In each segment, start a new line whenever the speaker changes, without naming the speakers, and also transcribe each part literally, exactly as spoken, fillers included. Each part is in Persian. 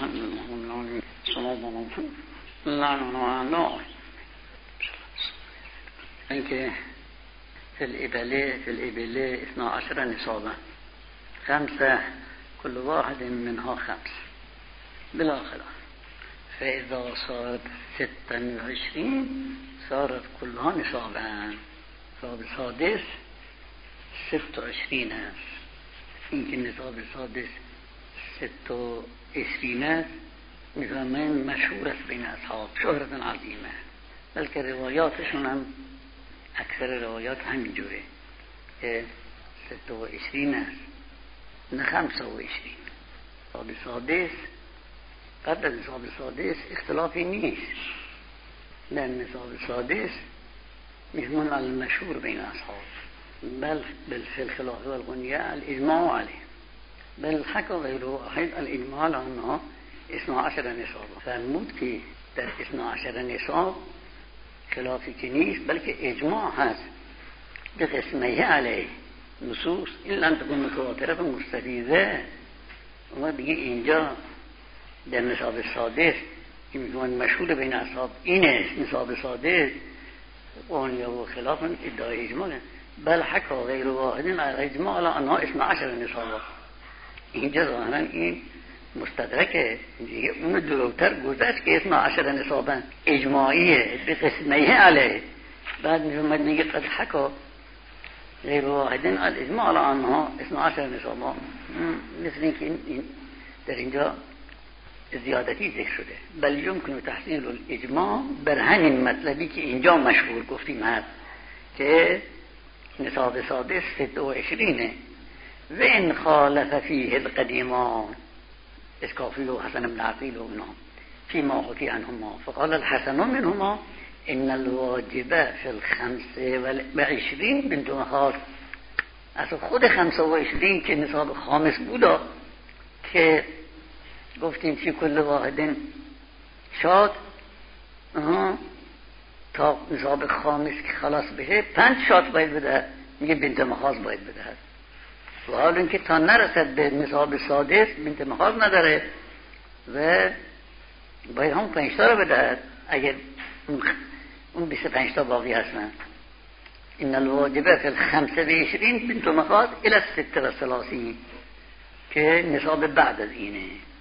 الحمد لله سلام الله اینکه في الإبلة في الإبلة اثنا عشر نصابا خمسة كل واحد منها خمس بلا خلاف. فإذا صارت ستة وعشرين صارت كلها نصابا. نصاب سادس ست وعشرين است. اینکه نصاب سادس ست و عشرین است میفهمن مشهور است بین اصحاب، شهرت عظیمه، بلکه روایاتشون هم اکثر روایات همینجوره که ست و عشرین است نه خمسه و عشرین. نصاب سادس قبل از نصاب سادس اختلافی نیست، در نصاب سادس میفهمن المشهور بین اصحاب، بل بالفي الخلاف والغنية الإجماع عليه، بل حكى غير واحد الإجماع على أنها اثنا عشر نصابا. فرمود که در اثنا عشر نصاب خلافی که نیست بلکه اجماع هست به قسمه علیه نصوص الا ان تكون متواتره و مستفیضه. اما دیگه اینجا در نصاب سادس که میگوان مشهور بین اصحاب اینه نصاب سادس قانیه و خلاف ادعای اجماع، بل حکا غیر واحد اجماع على انها اثنا عشر نصابا. اینجا ظاهرا این مستدرکه دیگه اون جلوتر گذشت که اثنا عشر نصابا اجماعیه به قسمه علیه، بعد میفهمد میگه قد حکا غیر واحد الاجماع على انها اثنا عشر نصابا. مثل اینکه این در اینجا زیادتی ذکر شده. بل یمکن تحصیل الاجماع بر همین مطلبی که اینجا مشهور گفتیم هست که نصاب سادس ست و عشرینه و ان خالف فیه القدیمان اسکافی و حسن بن عقیل و اینا فیما حکی عنهما فقال الحسن منهما ان الواجب فی الخمسه و عشرین بنت مخاض. اصلا خود خمسه و عشرین که نصاب خامس بودا که گفتیم فی کل واحد شاد تا نصاب خامس که خلاص بشه پنج شاد باید بده، میگه بنت مخاض باید بده. و حال اینکه تا نرسد به نصاب سادس بنت مخاض نداره و باید هم پنج تا رو بده اگر اون بیست و پنج تا باقی هستن. این الواجبه فی الخمسه و عشرین بنت مخاض الى ست و ثلاثین که نصاب بعد از اینه.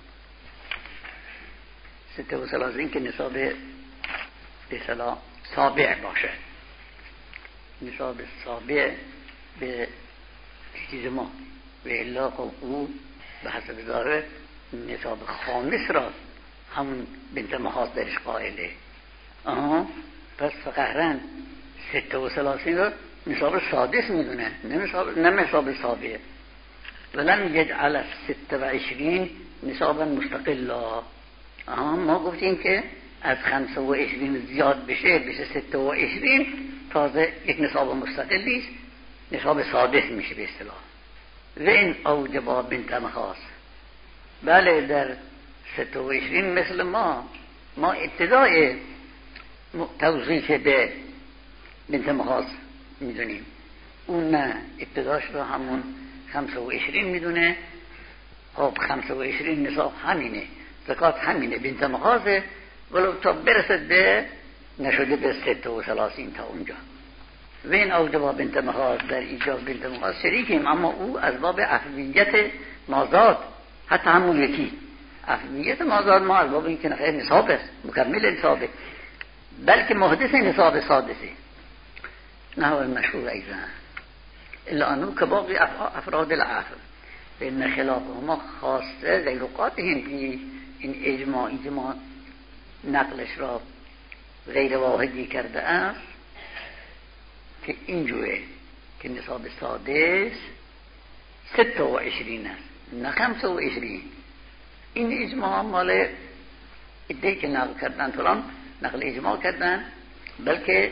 ست و ثلاثین که نصاب به صلاح سابع باشه، نصاب سابع به چیز ما و الا او به حسب داره نصاب خامس را همون بنت مخاض درش قائله. آها پس فقهرن ست و ثلاثین را نصاب سادس میدونه نه نصاب نه نصاب سابع. ولم یجعل ست و عشرین نصابا مستقلا. آها ما گفتیم که از خمسه و عشرین زیاد بشه بشه ست و عشرین تازه یک نصاب مستقلیست، نصاب سادس میشه به اصطلاح. و این اوجبا بنت مخاض. بله در ست و عشرین مثل ما ما ابتدای توضیح به بنت مخاض میدونیم، اون نه ابتداش رو همون خمسه و عشرین میدونه. خب خمسه و عشرین نصاب همینه، زکات همینه، بنت مخاضه، ولو تا برسد به نشده به ست و ثلاثین تا اونجا. و این اوجبا بنت مخاض در ایجاب بنت مخاض شریکیم، اما او از باب عفویت مازاد، حتی همون یکی عفویت مازاد ما از باب این که نخیر نصاب است مکمل نصابه بلکه محدث نصاب سادسه نحو المشهور ایضا الا انو که باقی افراد العفو بین خلافهما خاصه غیرقاتهم که این اجماع اجماع نقلش را غیر واحدی کرده است که اینجوره که نصاب سادس ست و عشرین است نه خمسه و عشرین. این اجماع مال ادهی که نقل کردن فلان نقل اجماع کردن، بلکه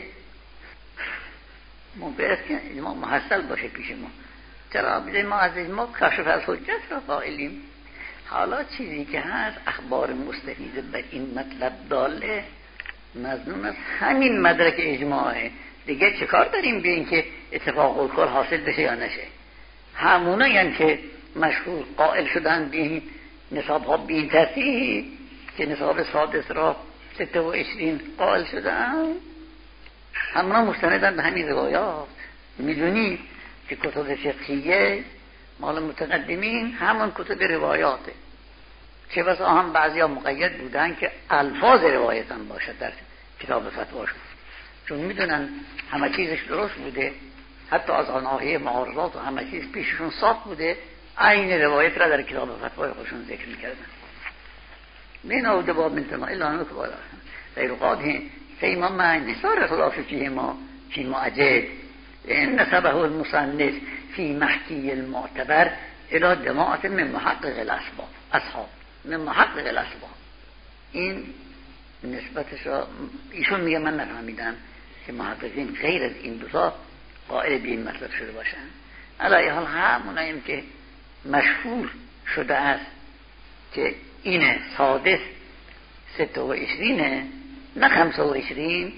ممکن است که اجماع محصل باشه پیش ما. چرا بده ما از اجماع کشف از حجت را قائلیم. حالا چیزی که هست اخبار مستفیده بر این مطلب داله مظنون از همین مدرک اجماعه. دیگه چه کار داریم به این که اتفاق الکل حاصل بشه یا نشه؟ همونه یعنی که مشهور قائل شدن به این نصاب ها به این ترتیب که نصاب سادس را سته و عشرین قائل شدن، همه مستندن به همین روایات. میدونی که کتب فقهیه مال متقدمین همون کتب روایاته، چه بسا هم بعضی ها مقید بودن که الفاظ روایت هم باشد در کتاب فتواشون، چون میدونن همه چیزش درست بوده، حتی از آناهی معارضات و همه چیز پیششون صاف بوده، عین روایت را در کتاب فتوای خودشون ذکر میکردن. من او دباب من تما الا انو کبالا غیر قاده سیما من نصار خلاف فیه ما فی معجد ان نسبه المصنف فی محکی المعتبر الى دماعت من محقق الاسباب اصحاب من محقق الاسباب. این نسبتش را ایشون میگه من نفهمیدم که محققین غیر از این دوتا قائل به این مطلب شده باشن. علی حال هموناییم که مشهور شده است که اینه سادس سته و عشرینه نه خمسه و عشرین،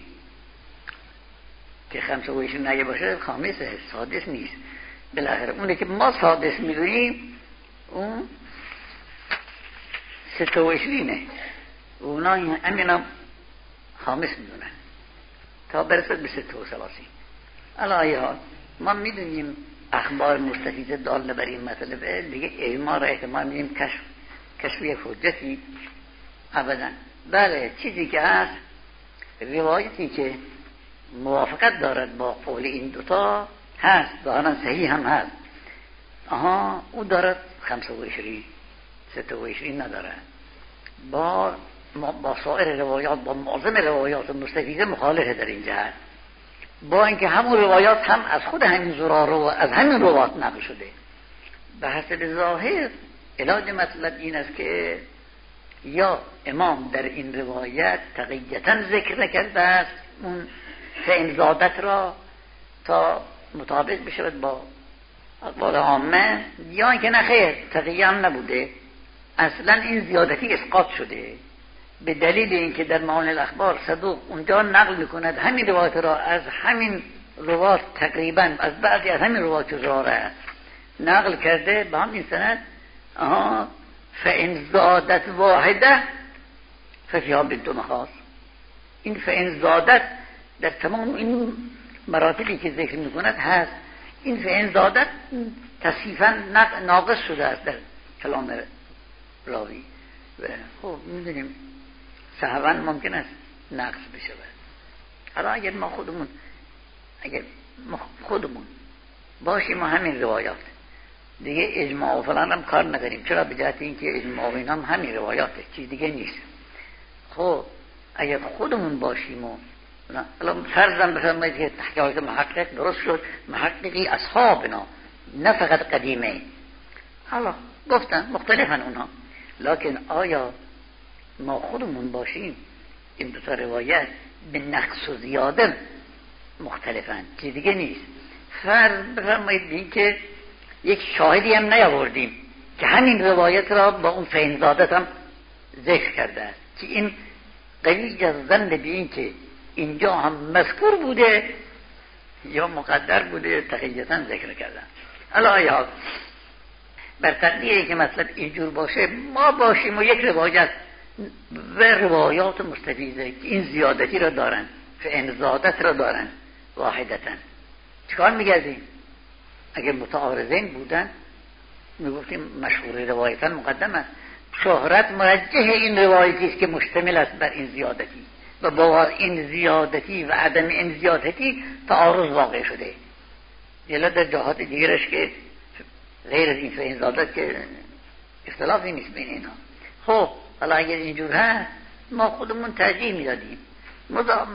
که خمسه و عشرین نگه باشه خامسه، سادس نیست. بالاخره اونه که ما سادس میدونیم اون سته و عشرینه، اونا همینا خامس میدونن تا برسد به سته و سلاسین. علایه ها ما میدونیم اخبار مستفیضه داله بر این مطلبه دیگه ایما را احتمال میدیم کشف کشفی حجتی ابدا. بله چیزی که هست روایتی که موافقت دارد با قول این دوتا هست، دارن صحیح هم هست. آها او دارد خمسه و عشرین سته و عشرین ندارد، با با سایر روایات با معظم روایات مستفیضه مخالفه در این جهت، با اینکه همون روایات هم از خود همین زرار و از همین روایات نقل شده. به حسب ظاهر علاج مطلب این است که یا امام در این روایت تقییتا ذکر نکرده است اون فعل زادت را تا مطابق بشود با اقوال عامه، یا اینکه نه خیر تقییه هم نبوده، اصلا این زیادتی اسقاط شده به دلیل اینکه در معانی الاخبار صدوق اونجا نقل میکند همین روایت را از همین روایت تقریبا از بعضی از همین روایت زراره نقل کرده به همین سند. آها فإن زادت واحده ففیها بنت مخاص. این فإن زادت در تمام این مراتبی که ذکر میکند هست. این فإن زادت تصحیفا ناقص شده است در کلام راوی. خب میدونیم صحبا ممکن است نقص بشه. حالا اگر ما خودمون اگر ما خودمون باشیم ما همین روایات دیگه اجماع و فلان هم کار نداریم، چرا؟ به جهت اینکه اجماع و اینا هم همین روایاته، چیز دیگه نیست. خب اگر خودمون باشیم و الان فرضاً بفرمایید که تحقیقات محقق درست شد، محققی اصحابنا نه فقط قدیمه، حالا گفتن مختلفن اونها، لکن آیا ما خودمون باشیم این دو تا روایت به نقص و زیاده مختلفن، چیز دیگه نیست. فرض بفرمایید این که یک شاهدی هم نیاوردیم که همین روایت را با اون فین زادت هم ذکر کرده است که این قوی جزدن به این که اینجا هم مذکور بوده یا مقدر بوده تقییتا ذکر کردن. الان بر تقدیری که مطلب اینجور باشه ما باشیم و یک روایت و روایات مستفیضه که این زیادتی را دارن فین زادت را دارن واحدتا، چکار میگردیم؟ اگر متعارضین بودن میگفتیم مشهور روایتا مقدم است، شهرت مرجح این روایتی است که مشتمل است بر این زیادتی و با این زیادتی و عدم این زیادتی تعارض واقع شده. یلا در جهات دیگرش که غیر از این فین زادت که اختلافی نیست بین اینا. خب حالا اگر اینجور هست ما خودمون ترجیح میدادیم مدام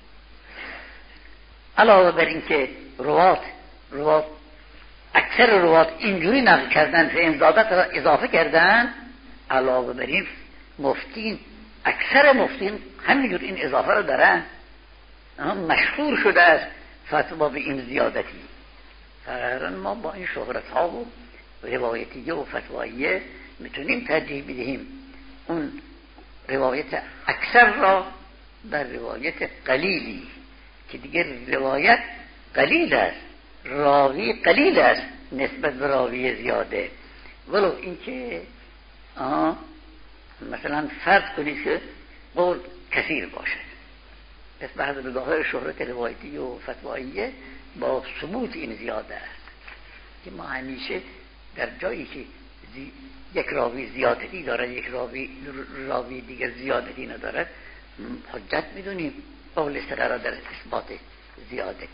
علاوه بر این که روات روات اکثر روات اینجوری نقل کردن فین زادت را اضافه کردن، علاوه بر این مفتین اکثر مفتین همینجور این اضافه را دارن، مشهور شده است فتوا به این زیادتی. فرارا ما با این شهرت ها و روایتیه و فتواییه میتونیم ترجیح بدهیم اون روایت اکثر را بر روایت قلیلی که دیگر روایت قلیل است، راوی قلیل است نسبت به راوی زیاده، ولو اینکه آه مثلا فرض کنید که قول کثیر باشه، پس بعض به ظاهر شهرت روایتی و فتواییه با ثبوت این زیاده است که ما همیشه در جایی که زی... یک راوی زیادتی داره یک راوی راوی دیگر زیادتی نداره حجت میدونیم قول ثقه را در اثبات زیادتی.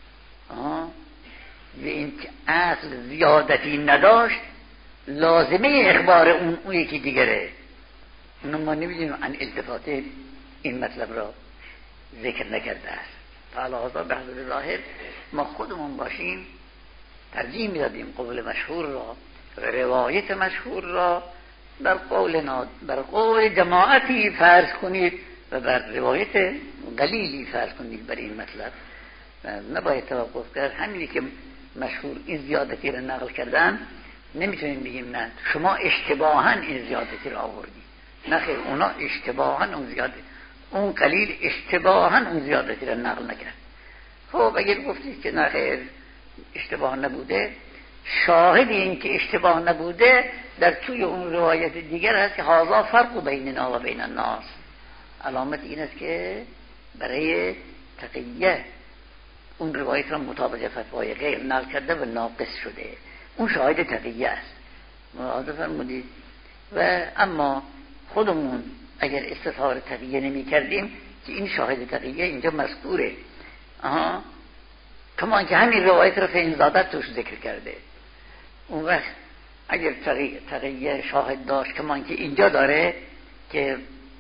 آه و این که اصل زیادتی نداشت لازمه اخبار اون اون یکی دیگره، اونو ما نمیدونیم عن التفات این مطلب را ذکر نکرده است. فعلا به حضور ظاهر ما خودمون باشیم ترجیح میدادیم قول مشهور را و روایت مشهور را بر قول ناد بر قول جماعتی فرض کنید و بر روایت قلیلی فرض کنید بر این مطلب. نباید توقف کرد همینی که مشهور این زیادتی را نقل کردن نمیتونیم بگیم نه شما اشتباها این زیادتی را آوردی، نه خیر اونا اشتباها اون زیادتی اون قلیل اشتباها اون زیادتی را نقل نکرد. خب اگر گفتید که نه خیر اشتباه نبوده، شاهد این که اشتباه نبوده در توی اون روایت دیگر هست که هذا فرق بیننا و بین الناس. علامت این است که برای تقیه اون روایت را مطابق فتوای غیر نقل کرده و ناقص شده، اون شاهد تقیه است. ملاحظه فرمودید. و اما خودمون اگر استظهار تقیه نمی کردیم که این شاهد تقیه اینجا مذکوره، آها کما که همین روایت را فین زادت توش ذکر کرده، اون وقت اگر تقیه شاهد داشت کما که اینجا داره که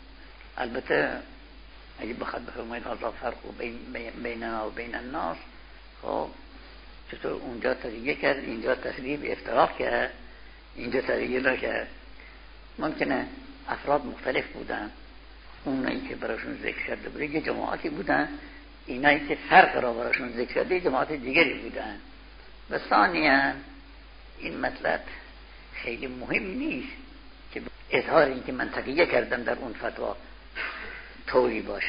البته اگه بخواد بفرمایید هذا فرق بین بیننا و بین الناس، خب چطور اونجا تقیه کرد اینجا تسریب افتراق کرد اینجا تقیه نکرد؟ ممکنه افراد مختلف بودن، اونایی که براشون ذکر کرده بوده یه جماعتی بودن، اینایی که فرق را براشون ذکر کرده یه جماعت دیگری بودن. و ثانیاً این مطلب خیلی مهم نیست که اظهار این که من تقیه کردم در اون فتوا طوری باشه،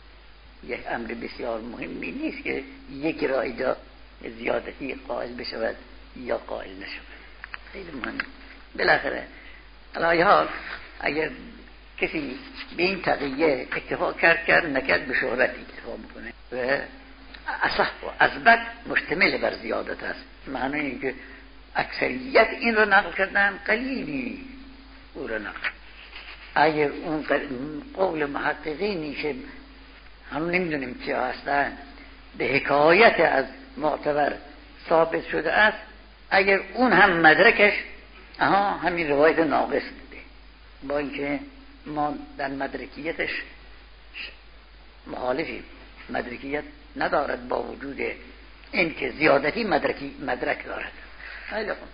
یک امر بسیار مهمی نیست که یکی را اینجا زیادتی قائل بشود یا قائل نشود، خیلی مهم. بالاخره علایه حال اگر کسی به این تقیه اکتفا کرد کرد نکرد به شهرت اکتفا میکنه و اصح و اثبت مشتمل بر زیادت است. معنی این که اکثریت این را نقل کردن قلیلی او را نقل، اگر اون قول محققینی که هم نمیدونیم چه هستن به حکایت از معتبر ثابت شده است، اگر اون هم مدرکش اها همین روایت ناقص بوده، با اینکه ما در مدرکیتش مخالفیم، مدرکیت ندارد با وجود این که زیادتی مدرکی مدرک دارد. خیلی خوب.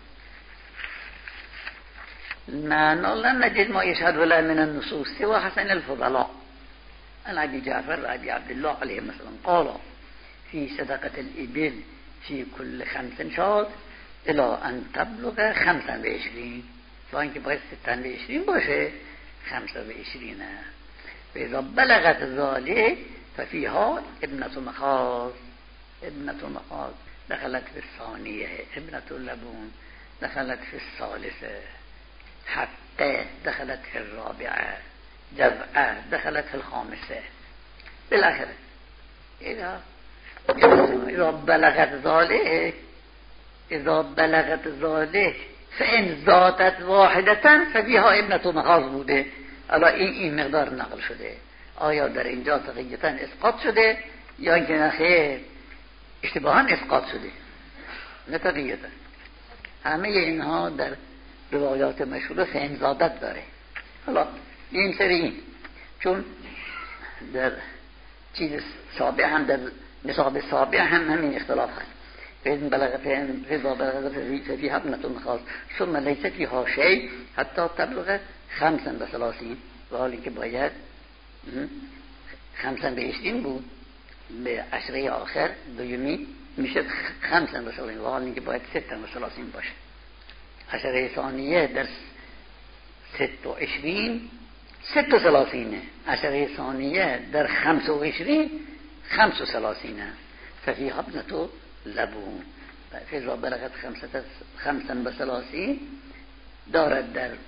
معنا لم نجد ما يشهد ولا من النصوص سوى حسن الفضلاء عن ابي جعفر وابي عبد الله عليه مثلا قال في صدقة الإبل في كل خمس شاة الى ان تبلغ خمسا و عشرين، با اینکه باید ستا و عشرین باشه خمسا و عشرین. و اذا بلغت ذلك ففيها ابنة مخاض ابنة مخاض دخلت في الثانية، ابنة لبون دخلت في الثالثة، حقه دخلت في الرابعة، جزعه دخلت في الخامسة. بالاخره اذا اذا بلغت ذلك اذا بلغت ذلك فان زادت واحدة فبها ابنة مخاض بوده. الا این این مقدار نقل شده، آیا در اینجا تقییتا اسقاط شده یا اینکه نخیر اشتباها اسقاط شده؟ نه تقییتا. همه اینها در روایات مشهور فهم زادت داره. حالا این سری چون در چیز سابع هم در نصاب سابع هم همین اختلاف هست. فإن بلغ فإن رضا بلغ ففيها ابنة خاص ثم ليس فيها شيء حتى تبلغ خمسا و ثلاثين، و حالی که باید خمسا و عشرین بود به عشره آخر دویمی میشه خمسا و ثلاثین، و حالی که باید ستا و ثلاثین باشه. عشره ثانیه در ست و عشرین ست و ثلاثینه، عشره ثانیه در خمس و عشرین خمس و ثلاثینه. ففيها ابنة لبون فإذا بلغت خمسة خمسا و ثلاثین دارد در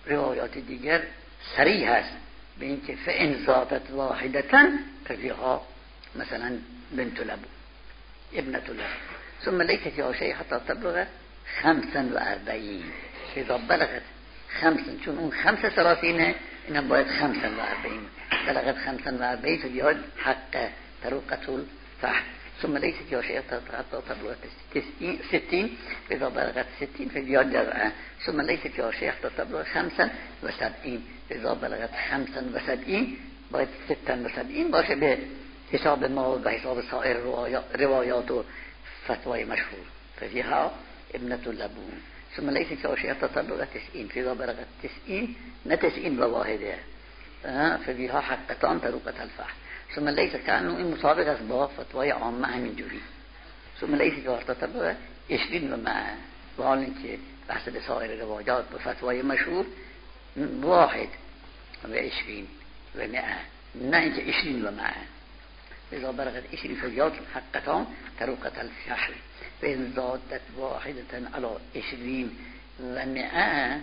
روایات دیگر صریح هست به اینکه فإن زادت واحدة ففیها مثلا بنت لبون ابنة لبون ثم لیست فیها شیء حتی تبلغ خمسا و اربعین اذا بلغت خمسا، چون اون خمس ثلاثینه اینم باید خمسا و اربعین بلغت خمسا و اربعین فبیاد حق طرقة الفحل ثم لیست فیها شیء حتی تبلغ ستین اذا بلغت ستین فبیاد جزعه ثم لیست فیها شیء حتی تبلغ خمسا و سبعین اذا بلغت خمسا و سبعین باید ستا و سبعین باشه به حساب ما و حساب سایر روایات و فتوای مشهور ففیها ابنة لبون ثم لیست فیها شیء حتی تبلغ تسعین فاذا بلغت تسعین نه تسعین و واحده ففیها حقتان طرقة الفحل ثم لیست کانو این مطابق است با فتوای عامه همینجوری ثم لیست فیها حتی تبلغ عشرین و معه و حال اینکه بحث به سایر روایات و فتوای مشهور واحد و عشرین و معه نه اینکه عشرین و معه اذا بلغت عشرين فبيات حقتان طرقة الفحل فإن زادت واحدة على عشرين ومئة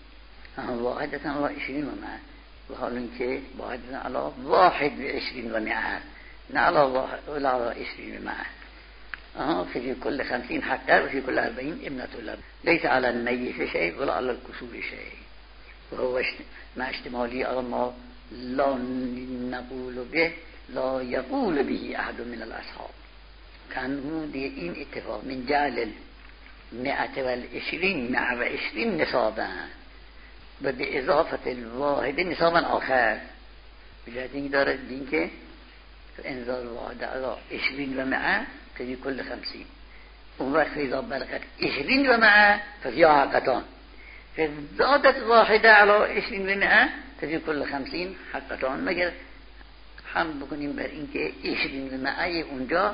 واحدة على عشرين ومئة وحال اینکه واحدة على واحد وعشرين ومئة نه على واحد ولا على عشرين ومئة اه في كل خمسين حقا وفي كل أربعين ابنة لب ليس على النيف شيء ولا على الكسور شيء وهو مع اشتمالي على ما لا نقول به لا يقول به احد من الاصحاب كانوا دي این اتفاق من جعل المئة والعشرين مع وعشرين نصابا و به اضافت الواحد نصابا آخر بجهت اینکه دارد دین که انزال واحد على عشرين و معه ففي كل خمسين اون وقت اذا بلغت عشرين و معه ففيها حقتان فزادت واحده على عشرين و معه ففي كل خمسين حقتان مگر هم بکنیم بر اینکه عشرین و معه اونجا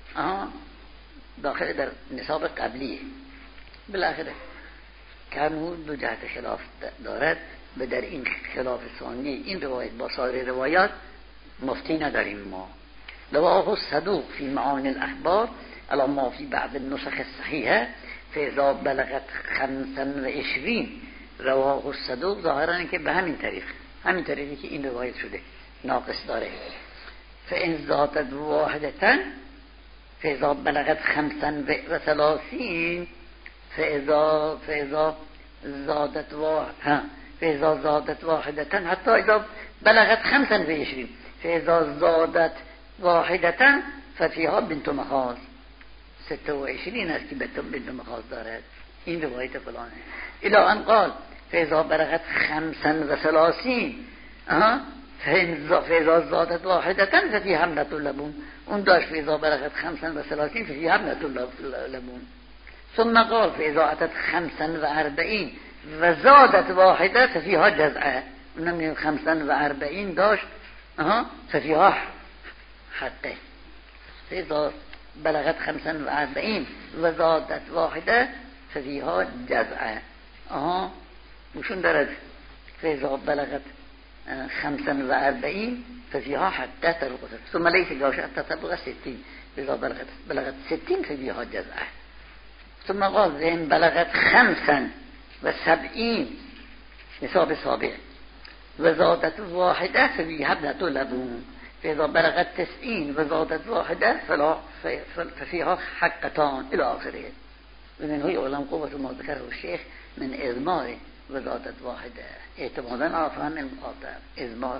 داخل در نصاب قبلیه. بالاخره کانو دو جهت خلاف دارد و در این خلاف ثانی این روایت با سایر روایات مفتی نداریم ما. رواه الصدوق فی معانی الاخبار على ما فی بعض النسخ الصحیحه فاذا بلغت خمسا و عشرین رواه الصدوق ظاهرا که به همین طریق همین طریقی که این روایت شده ناقص داره. فإن زادت واحدة فإذا بلغت خمسا و ثلاثين فإذا فإذا زادت واحدة فإذا زادت واحدة حتى إذا بلغت خمسا و عشرين فإذا زادت واحدة ففيها بنت مخاض ستة و عشرين است که بنت مخاض دارد. این روایت فلانه الى ان قال فإذا بلغت خمسا و ثلاثين اه فإذا زادت واحدة ففي حملة اللبون اون داشت فإذا بلغت خمسا و ثلاثين ففي حملة اللبون ثم قال فإذا أتت خمسا و أربعين و زادت واحدة ففيها جزعه اونم خمسا و أربعين داشت اه ففيها حقه فإذا بلغت خمسا و أربعين و زادت واحدة ففيها جزعه اه وشون دارد فإذا بلغت خمسا و أربعين ففيها حتى تبلغ ثم ليس جاش حتى تبلغ ستين إذا بلغت بلغت ستين ففيها جزعه ثم قال إن بلغت خمسا و سبعين نصاب سابع و زادت واحدة ففيها ابنة لبون فإذا بلغت تسعين و زادت واحدة فلا ففيها حقتان إلى آخره. ومن هو يعلم قوة ما ذكره الشيخ من إضمار و زادت واحده اعتمادا آفهم المخاطب. ازمار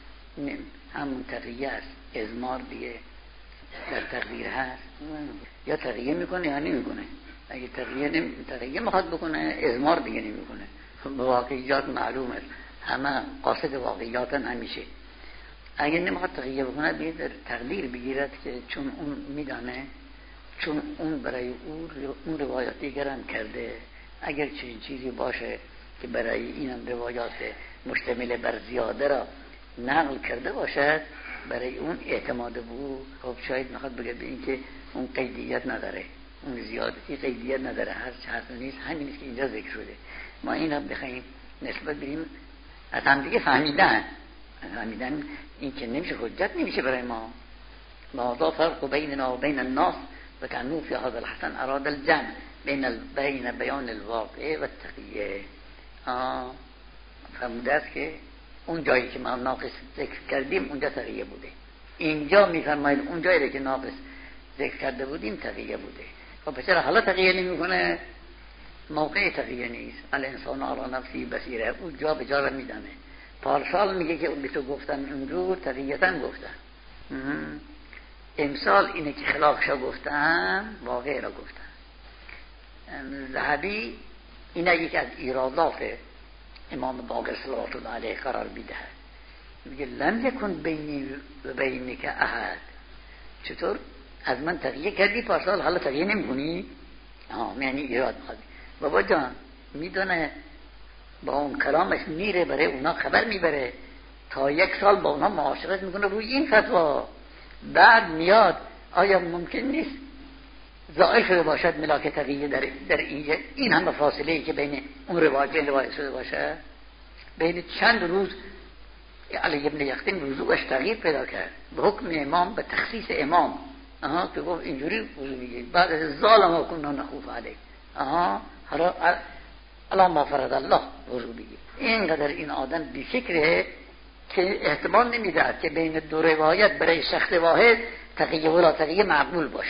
همون تقییه است. ازمار دیگه در تقدیر هست یا تقییه میکنه یا نمیکنه. اگه تقییه نمی... تقییه میخواد بکنه ازمار دیگه نمیکنه. به واقعیات معلوم است همه قاصد واقعیاتن همیشه. اگه نمیخواد تقییه بکنه دیگه در تقدیر بگیرد که چون اون میدانه چون اون برای اون, اون روایات دیگران کرده اگر چنین چیزی باشه که برای اینم روایات مشتمل بر زیاده را نقل کرده باشد برای اون اعتماد بود. خب شاید میخواد بگه به این که اون قیدیت نداره اون زیادتی قیدیت نداره هر چهار نیست همین است که اینجا ذکر شده. ما این هم بخوایم نسبت بریم از هم دیگه فهمیدن فهمیدن این که نمیشه حجت نمیشه برای ما. ماذا فرق بیننا و بین الناس و کانو فی هذا الحسن اراد الجمع بین بین بیان الواقع و التقیه. آه فرموده است که اون جایی که ما ناقص ذکر کردیم اونجا تقیه بوده. اینجا میفرمایید اون جایی که ناقص ذکر کرده بودیم تقیه بوده. خب چرا حالا تقیه نمیکنه؟ موقع تقیه نیست. الانسان علی نفسی بصیره، اون جا به جا رو میدنه. پارسال میگه که اون به تو گفتن اونجور تقیه‌تن گفتن، امسال اینه که خلافشا گفتن واقع را گفتن. ذهبی اینه یکی از ایرادات امام باقر صلوات الله علیه قرار میده. میگه لم یکن بینی و بینک احد. چطور از من تقیه کردی پارسال حالا تقیه نمی‌کنی؟ آه یعنی ایراد می‌خواد. بابا جان میدونه با اون کلامش میره برای اونا خبر میبره، تا یک سال با اونا معاشرت میکنه روی این فتوا، بعد میاد آیا ممکن نیست ظاهر شده باشد ملاک تقیه در در اینجا این همه فاصله ای که بین اون روایت روایت شده باشه، بین چند روز علی ابن یقطین وضوعش تغییر پیدا کرد به حکم امام، به تخصیص امام، آها که گفت اینجوری وضو میگیرید، بعد از ظالم ها کننا نخوف علیه، آها حالا الا ما فرض الله وضو بگیر. اینقدر این آدم بی‌فکره که احتمال نمیدهد که بین دو روایت برای شخص واحد تقیه ولا تقیه معقول باشه.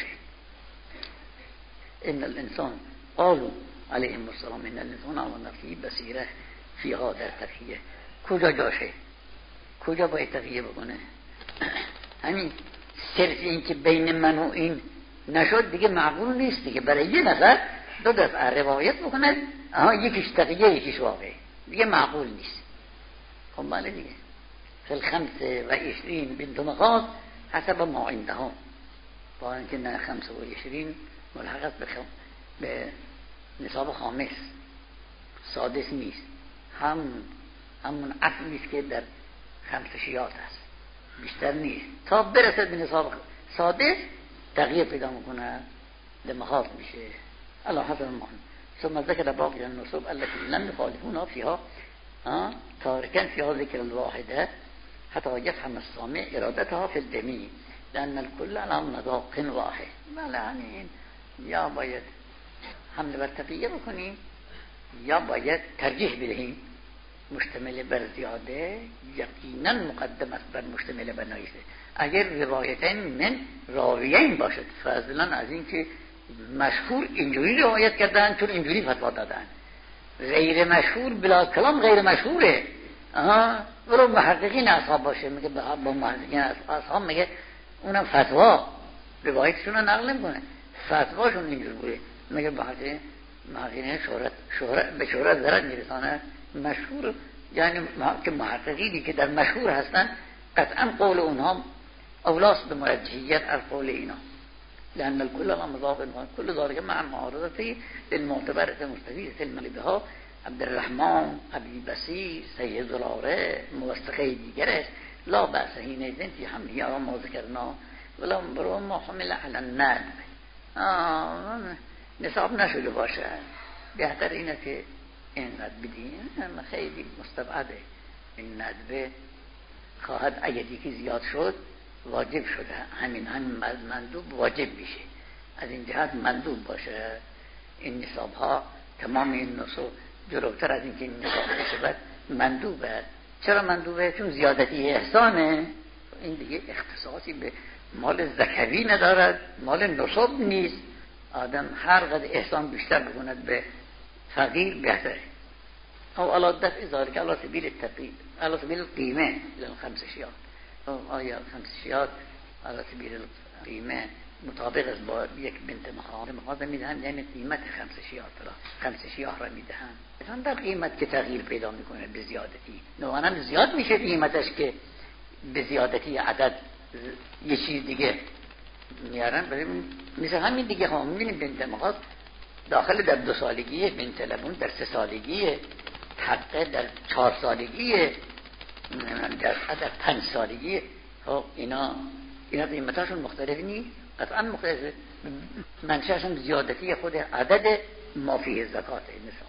ان الانسان قالوا علیهم السلام ان الانسان علی نفسه بصیره فیها در تقیه کجا جاشه؟ کجا باید تقیه بکنه؟ همین صرف این که بین من و این نشد دیگه معقول نیست دیگه. برای یه نفر دو دفعه روایت بکنه آها یکیش تقیه یکیش واقع، دیگه معقول نیست. خب بله دیگه فی الخمس و عشرین بنت مخاض حسب ما عندهم، با اینکه نه خمس و عشرین ملحقت به نصاب خامس سادس نیست، هم همون اصلیست که در خمس شیات هست، بیشتر نیست. تا برسد به نصاب سادس تغییر پیدا میکنه لمخاض میشه. الله حسن ما ثم ذکر باقی النصوب التي لم يخالفونا فيها تاركا فيها ذكر الواحدة حتى يفهم السامع ارادتها في الجميع لأن الكل على مذاق واحد. بله همین یا باید حمل بر تقیه بکنیم یا باید ترجیح بدهیم. مشتمل بر زیاده یقینا مقدم است بر مشتمل بر ناقصه. اگر روایتین من راویین باشد فضلا از این که مشهور اینجوری روایت کردن چون اینجوری فتوا دادن، غیر مشهور بلا کلام غیر مشهوره. آها ولو محققین اصحاب باشه میگه با محققین اصحاب میگه اونم فتوا روایتشون رو نقل نمیکنه، فتواشون اینجور بوده، میگه محققین محققین شهرت شهرت به شهرت ضرر میرسانه مشهور، یعنی که محققینی که در مشهور هستن قطعا قول اونها اولاس به مرجحیت از قول اینا، لأن الكل على مذاق كل ذلك مع معارضته للمعتبرة المستفيدة الملبها عبد الرحمن ابی بصیر سید زراره موثقه دیگرش لا بأس حینئذ فی حمله على ما ذکرنا ولا برو ما حمل على الندب. نصاب نشده باشه، بهتر اینه که اینقدر بدین، خیلی مستبعده. این ندبه خواهد اگه دیگه زیاد شد واجب شده، همین همین مندوب واجب میشه، از این جهت مندوب باشه. این نصاب ها تمام این نصاب جلوتر از این که این نصاب بشه مندوبه. چرا مندوبه؟ چون زیادتی احسانه. این دیگه اختصاصی به مال زکوی ندارد، مال نصاب نیست. آدم هر قدر احسان بیشتر بکند به فقیر بهتره. او علا دفع ذالک علا سبیل التقیید علا سبیل القیمه للخمس شیات. آیا خمس شیات علا سبیل القیمه مطابق است با یک بنت مخاض مخاض میدهند، یعنی قیمت خمس شیات را خمس شیاه را میدهند. مثلا در قیمت که تغییر پیدا میکنه به زیادتی، نوانم زیاد میشه قیمتش که به زیادتی عدد یه چیز دیگه میارن. مثل همین دیگه ها میبینیم بنت مخاض داخل در دو سالگیه، بنت لبون در سه سالگیه، حقه در چهار سالگیه، در در پنج سالگیه. خب اینا اینا قیمتاشون مختلف نیست، قطعا مختلف. منشأشون زیادتی خود عدد ما فیه زکات مثلا